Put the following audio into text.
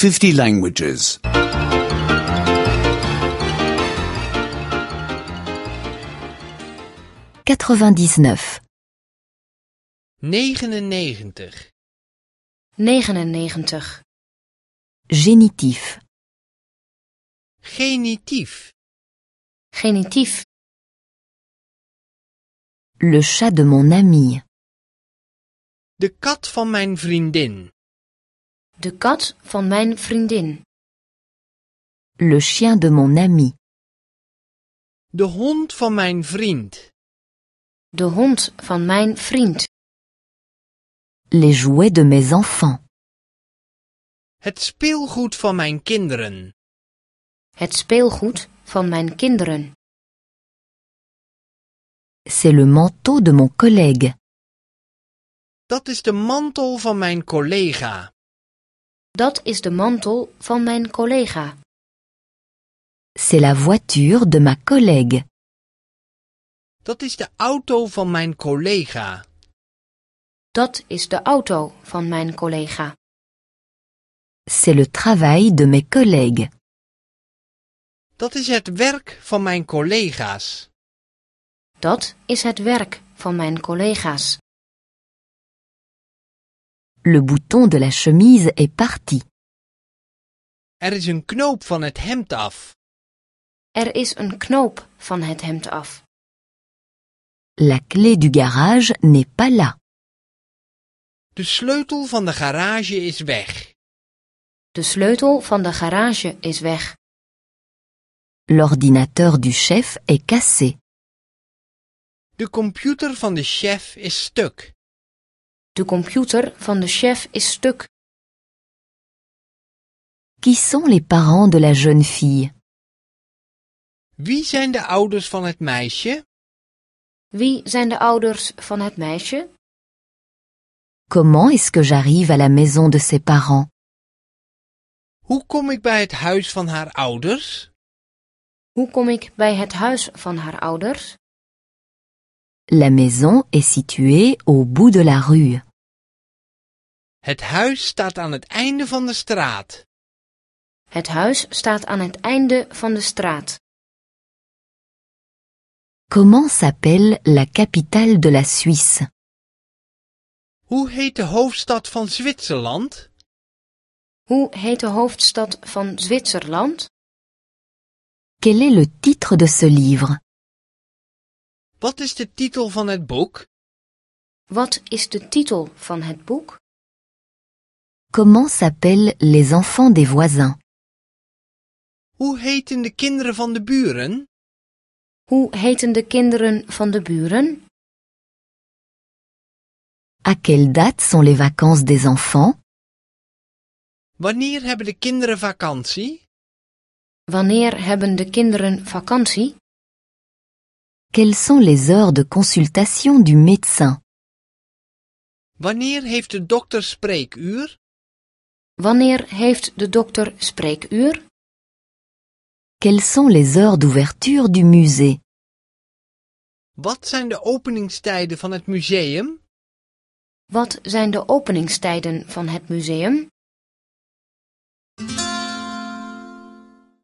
50 languages. 99. 99. 99. Génitif. Genitief. Genitief. Le chat de mon ami. De kat van mijn vriendin. De kat van mijn vriendin. Le chien de mon ami. De hond van mijn vriend. De hond van mijn vriend. Les jouets de mes enfants. Het speelgoed van mijn kinderen. Het speelgoed van mijn kinderen. C'est le manteau de mon collègue. Dat is de mantel van mijn collega. Dat is de mantel van mijn collega. C'est la voiture de ma collègue. Dat is de auto van mijn collega. Dat is de auto van mijn collega. C'est le travail de mes collègues. Dat is het werk van mijn collega's. Dat is het werk van mijn collega's. Le bouton de la chemise est parti. Er is een knoop van het hemd af. Er is een knoop van het hemd af. La clé du garage n'est pas là. De sleutel van de garage is weg. De sleutel van de garage is weg. L'ordinateur du chef est cassé. De computer van de chef is stuk. De computer van de chef is stuk. Qui sont les parents de la jeune fille? Wie zijn de ouders van het meisje? Wie zijn de ouders van het meisje? Comment est-ce que j'arrive à la maison de ses parents? Hoe kom ik bij het huis van haar ouders? Hoe kom ik bij het huis van haar ouders? La maison est située au bout de la rue. Het huis staat aan het einde van de straat. Het huis staat aan het einde van de straat. Comment s'appelle la capitale de la Suisse? Hoe heet de hoofdstad van Zwitserland? Hoe heet de hoofdstad van Zwitserland? Quel est le titre de ce livre? Wat is de titel van het boek? Wat is de titel van het boek? Comment s'appellent les enfants des voisins? Hoe heten de kinderen van de buren? Hoe heten de kinderen van de buren? À quelle date sont les vacances des enfants? Wanneer hebben de kinderen vakantie? Wanneer hebben de kinderen vakantie? Quelles sont les heures de consultation du médecin? Wanneer heeft de dokter spreekuur? Wanneer heeft de dokter spreekuur? Quelles sont les heures d'ouverture du musée? Wat zijn de openingstijden van het museum? Wat zijn de openingstijden van het museum?